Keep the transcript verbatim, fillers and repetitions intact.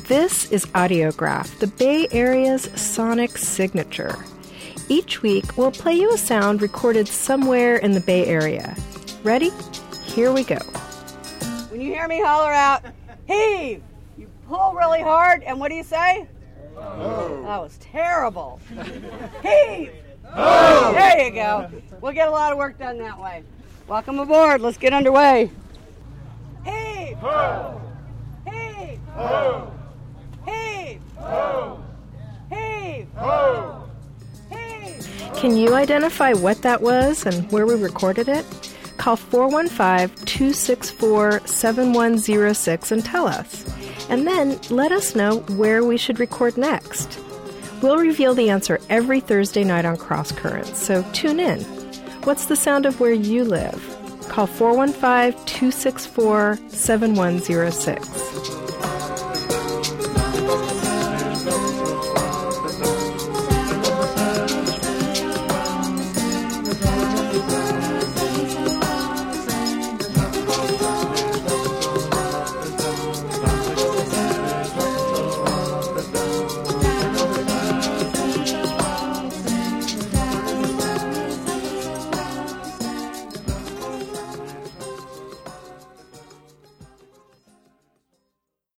This is Audiograph, the Bay Area's sonic signature. Each week, we'll play you a sound recorded somewhere in the Bay Area. Ready? Here we go. When you hear me holler out, heave, you pull really hard, and what do you say? Oh. That was terrible. Heave! Oh. There you go. We'll get a lot of work done that way. Welcome aboard. Let's get underway. Heave! Oh. Heave! Oh. Heave! Oh. Heave! Oh. Heave! Can you identify what that was and where we recorded it? Call four one five, two six four, seven one zero six and tell us. And then let us know where we should record next. We'll reveal the answer every Thursday night on Cross Currents, so tune in. What's the sound of where you live? Call four one five, two six four, seven one zero six.